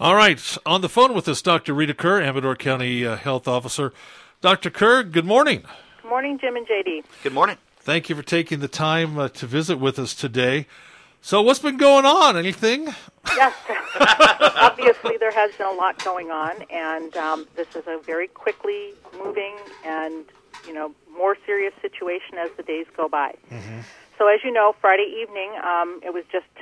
All right, on the phone with us, Dr. Rita Kerr, Amador County Health Officer. Dr. Kerr, good morning. Good morning, Jim and JD. Good morning. Thank you for taking the time to visit with us today. So what's been going on? Anything? Yes, obviously there has been a lot going on, and this is a very quickly moving and, more serious situation as the days go by. Mm-hmm. So as you know, Friday evening, it was just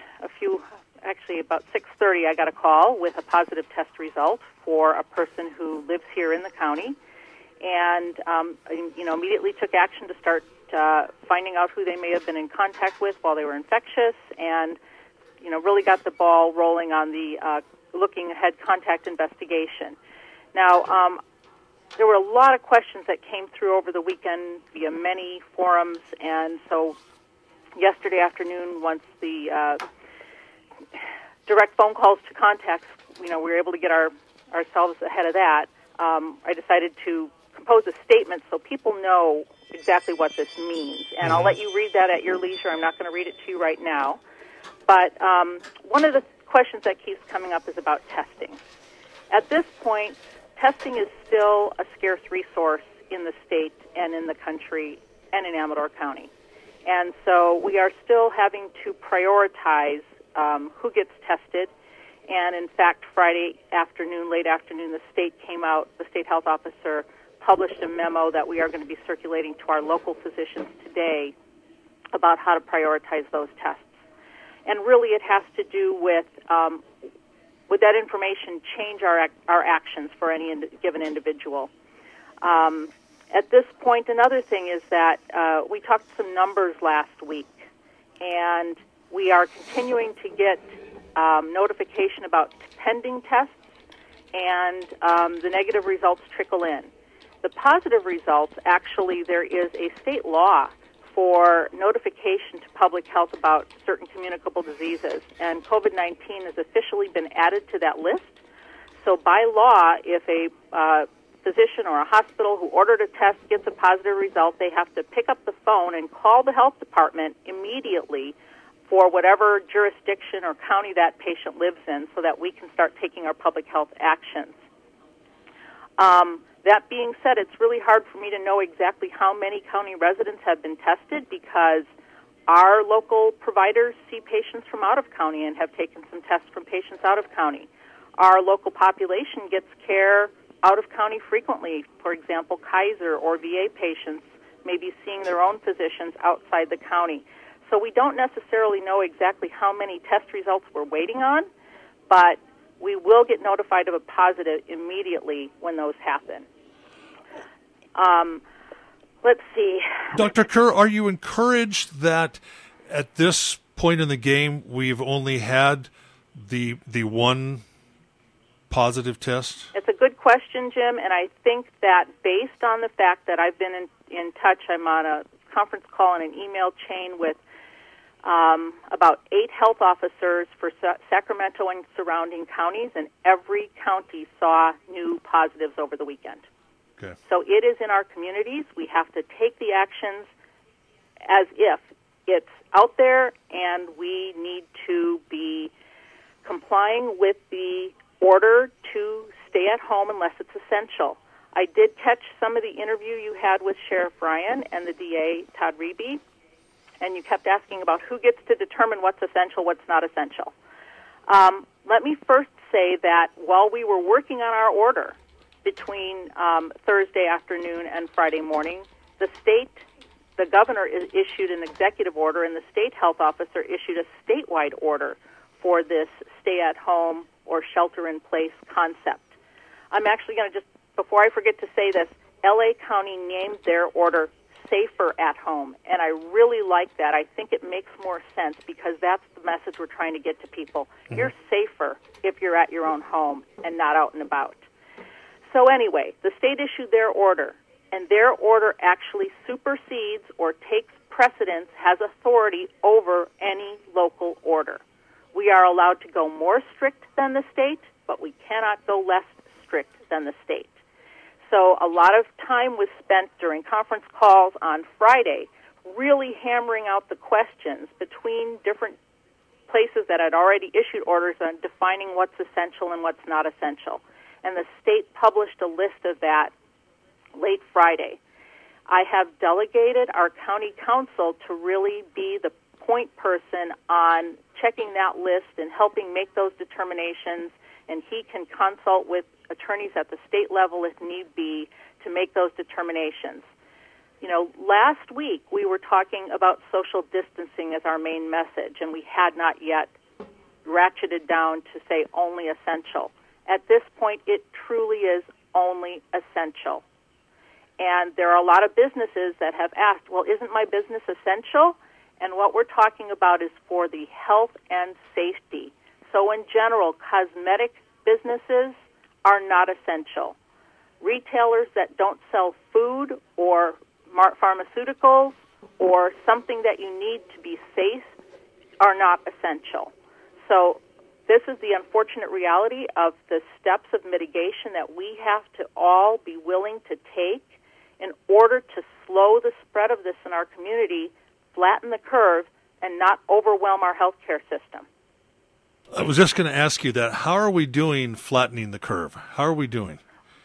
about 6:30, I got a call with a positive test result for a person who lives here in the county, and, immediately took action to start finding out who they may have been in contact with while they were infectious, and really got the ball rolling on the looking ahead contact investigation. Now, there were a lot of questions that came through over the weekend via many forums, and so yesterday afternoon, once the direct phone calls to contacts, we were able to get ourselves ahead of that, I decided to compose a statement so people know exactly what this means. And I'll let you read that at your leisure. I'm not going to read it to you right now. But one of the questions that keeps coming up is about testing. At this point, testing is still a scarce resource in the state and in the country and in Amador County. And so we are still having to prioritize who gets tested. And in fact, Friday afternoon, late afternoon, the state health officer published a memo that we are going to be circulating to our local physicians today about how to prioritize those tests. And really it has to do with would that information change our actions for any given individual. At this point, another thing is that we talked some numbers last week, and we are continuing to get notification about pending tests, and the negative results trickle in. The positive results, actually, there is a state law for notification to public health about certain communicable diseases, and COVID-19 has officially been added to that list. So by law, if a physician or a hospital who ordered a test gets a positive result, they have to pick up the phone and call the health department immediately for whatever jurisdiction or county that patient lives in so that we can start taking our public health actions. That being said, it's really hard for me to know exactly how many county residents have been tested because our local providers see patients from out of county and have taken some tests from patients out of county. Our local population gets care out of county frequently. For example, Kaiser or VA patients may be seeing their own physicians outside the county. So we don't necessarily know exactly how many test results we're waiting on, but we will get notified of a positive immediately when those happen. Let's see. Dr. Kerr, are you encouraged that at this point in the game we've only had the one positive test? It's a good question, Jim, and I think that based on the fact that I've been in touch, I'm on a conference call and an email chain with about 8 health officers for Sacramento and surrounding counties, and every county saw new positives over the weekend. Okay. So it is in our communities. We have to take the actions as if it's out there, and we need to be complying with the order to stay at home unless it's essential. I did catch some of the interview you had with Sheriff Ryan and the DA, Todd Reby, and you kept asking about who gets to determine what's essential, what's not essential. Let me first say that while we were working on our order between Thursday afternoon and Friday morning, the governor issued an executive order, and the state health officer issued a statewide order for this stay-at-home or shelter-in-place concept. I'm actually going to just, before I forget to say this, L.A. County named their order Safer at Home, and I really like that. I think it makes more sense because that's the message we're trying to get to people. Mm-hmm. You're safer if you're at your own home and not out and about. So anyway, the state issued their order, and their order actually supersedes or takes precedence, has authority over any local order. We are allowed to go more strict than the state, but we cannot go less strict than the state. So a lot of time was spent during conference calls on Friday really hammering out the questions between different places that had already issued orders on defining what's essential and what's not essential. And the state published a list of that late Friday. I have delegated our county council to really be the point person on checking that list and helping make those determinations, and he can consult with attorneys at the state level if need be to make those determinations. You know, last week we were talking about social distancing as our main message, and we had not yet ratcheted down to say only essential. At this point, it truly is only essential. And there are a lot of businesses that have asked, well, isn't my business essential? And what we're talking about is for the health and safety. So in general, cosmetic businesses are not essential. Retailers that don't sell food or pharmaceuticals or something that you need to be safe are not essential. So this is the unfortunate reality of the steps of mitigation that we have to all be willing to take in order to slow the spread of this in our community, flatten the curve, and not overwhelm our healthcare system. I was just going to ask you that. How are we doing flattening the curve? How are we doing?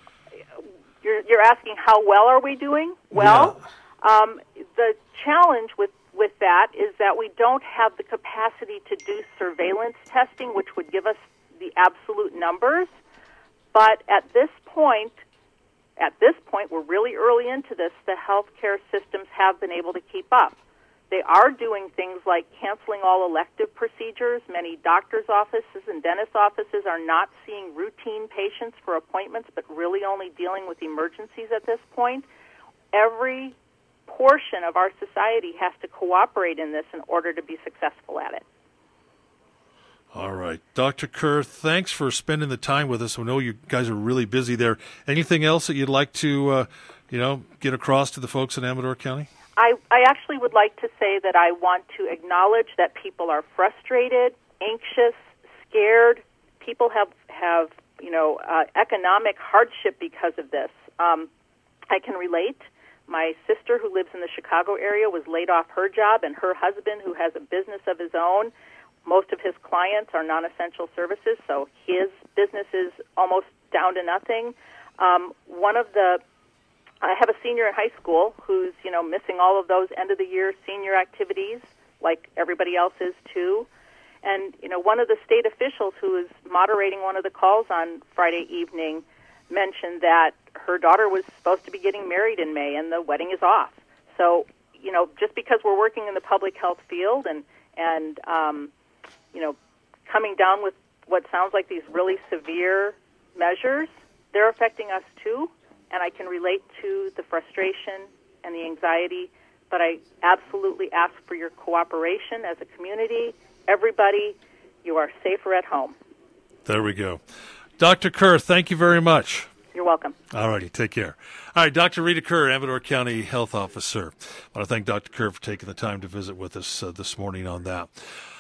You're asking how well are we doing? Well, yeah. The challenge with that is that we don't have the capacity to do surveillance testing, which would give us the absolute numbers. But at this point, we're really early into this, the healthcare systems have been able to keep up. They are doing things like canceling all elective procedures. Many doctors' offices and dentist offices are not seeing routine patients for appointments, but really only dealing with emergencies at this point. Every portion of our society has to cooperate in this in order to be successful at it. All right. Dr. Kerr, thanks for spending the time with us. We know you guys are really busy there. Anything else that you'd like to, get across to the folks in Amador County? I actually would like to say that I want to acknowledge that people are frustrated, anxious, scared. People have economic hardship because of this. I can relate. My sister, who lives in the Chicago area, was laid off her job, and her husband, who has a business of his own, most of his clients are non-essential services, so his business is almost down to nothing. I have a senior in high school who's, missing all of those end-of-the-year senior activities, like everybody else is too. And, one of the state officials who is moderating one of the calls on Friday evening mentioned that her daughter was supposed to be getting married in May, and the wedding is off. So, just because we're working in the public health field and coming down with what sounds like these really severe measures, they're affecting us too. And I can relate to the frustration and the anxiety, but I absolutely ask for your cooperation as a community. Everybody, you are safer at home. There we go. Dr. Kerr, thank you very much. You're welcome. All righty, take care. All right, Dr. Rita Kerr, Amador County Health Officer. I want to thank Dr. Kerr for taking the time to visit with us this morning on that.